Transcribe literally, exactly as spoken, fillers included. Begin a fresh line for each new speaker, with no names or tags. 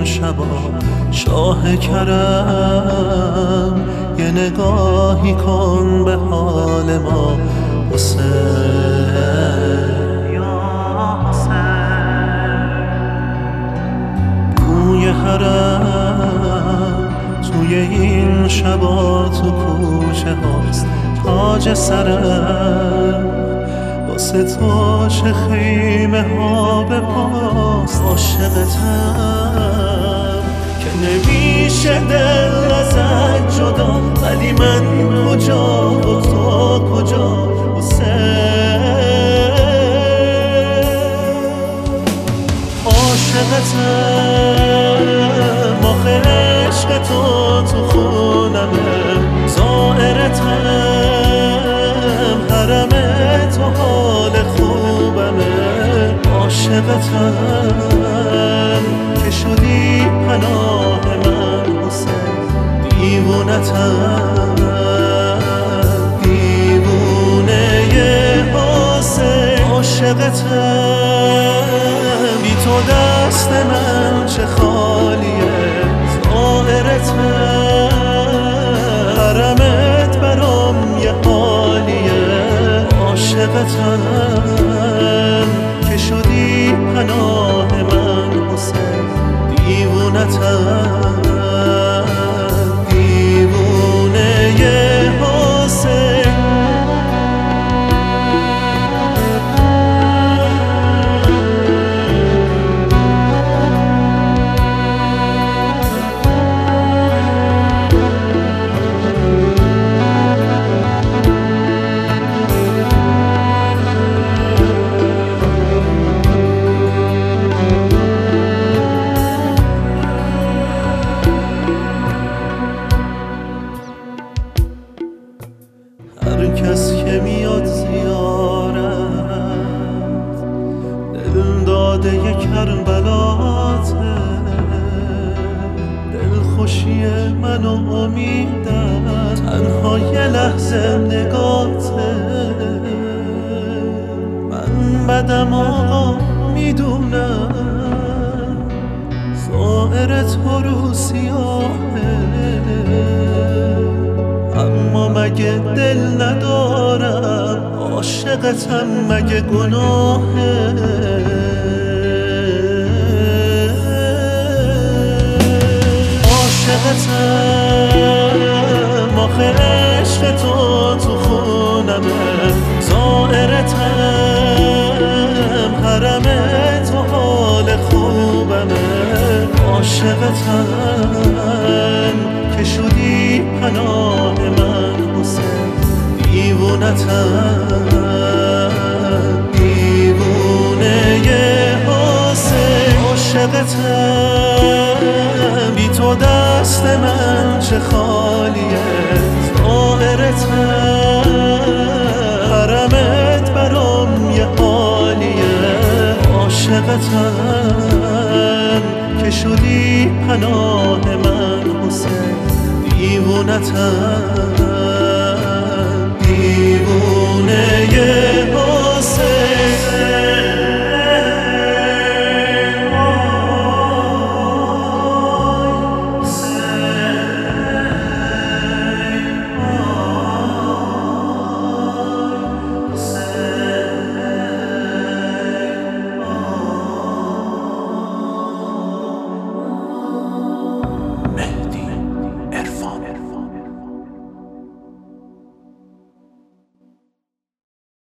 شبا شاه کرم یه نگاهی کن به حال ما حسین یا حسین. بوی حرم توی این شبا تو کوچه هاست، تاج سرم واسه تو چه خیمه ها به پاست. عاشقتم که نمیشه دل ازت جدا، ولی من کجا و تو کجا حسین. عاشقتم آخه عشق تو تو خونمه، زائرتم حرم تو حال خوبمه. عاشقتم که شدی پناه من حسین، دیوونتم دیوونه حسین. عاشقتم بی تو دست من چه خالیه، زائرتم حرمت برام یه حالیه. عاشقتم که شدی پناه من حسین، دیوونتم دیوونه حسین. هر کس که میاد زیارت دل داده ی کربلاته، دل خوشی من و امیدم تنها یه لحظه نگاته. من بدم آقا میدونم، زائر تو رو سیاهه، اما مگه دل ندارم؟ عاشقتم مگه گناهه؟ عاشقتم آخه عشق تو تو خونمه، زائرتم حرم تو حال خوبمه. عاشقتم که شدی پناه من حسین، دیوونتم دیوونه حسین. عاشقتم بی تو دست من چه خالیه، زائرتم حرمت برام یه حالیه. عاشقتم که شدی پناه من حسین، دیوونتم دیوونه